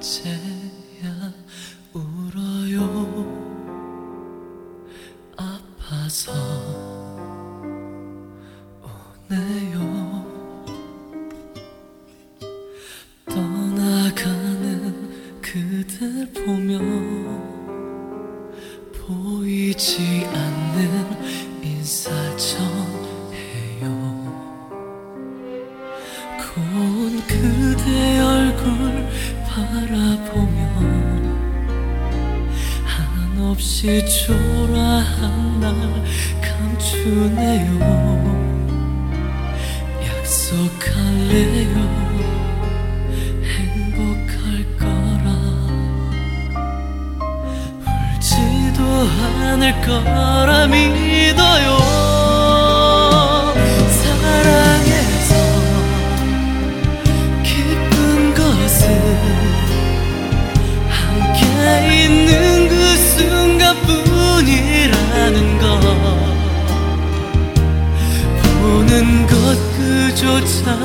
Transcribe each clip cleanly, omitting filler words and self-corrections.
이제야 울어요. 아파서 오네요. 떠나가는 그댈 보며 보이지 않는 인사를 전해요. 고운 그대 얼굴 바라보며 한없이 초라한 날 감추네요. 약속할래요. 행복할 거라. 울지도 않을 거라 믿어요. 사랑해서 기쁜 것은 함께 있는 그 순간뿐이라는 것. 보는 것 그조차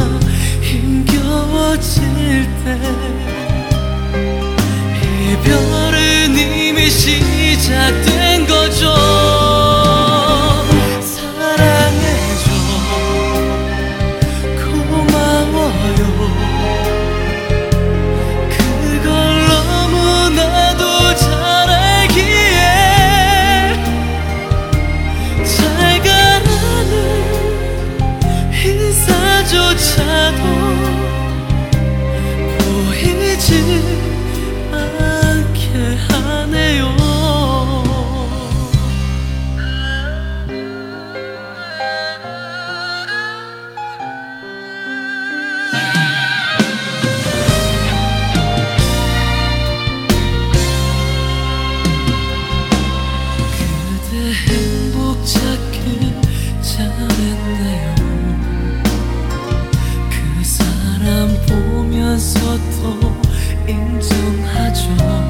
힘겨워질 때 이별은 이미 시작된 거죠. 사랑해줘. 고마워요. 그걸 너무나도 잘 알기에 잘 가라는 인사조차도 보이지 않게 하네요. 그대 행복 찾길 잘했네요. 그 사람 보면서도 인정하죠.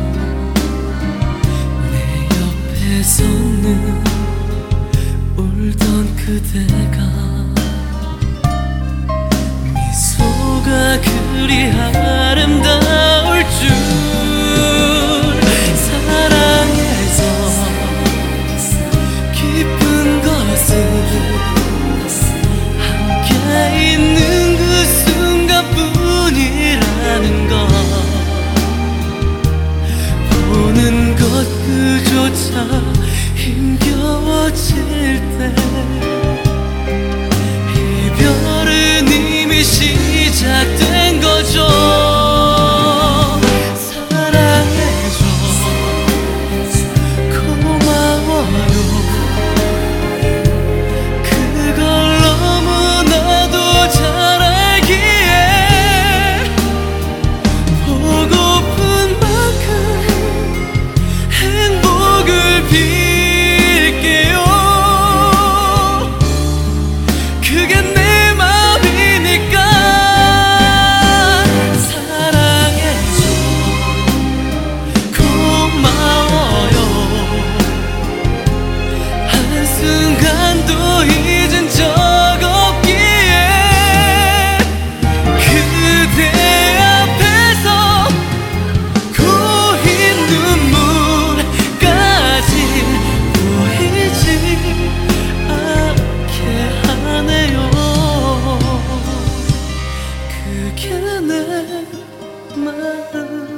내 옆에 서는 울던 그대가 미소가 그리 아름다울 줄. 사랑해서 기쁜 것은 함께 있는 그 순간뿐이라는 것. 보는 것 그조차 힘겨워질 때 이별은 이미 시작된 거죠. 사랑해줘. 고마워요. 그걸 너무나도 잘 알기에 보고픈 만큼 행복을 빌게요. 그게 내 마음이니까. 사랑해줘. 고마워요. 한순간도 잊은 적 없기에 그대 앞에서 고인 눈물까지 보이지 않게 하네요. 그게 내 마음.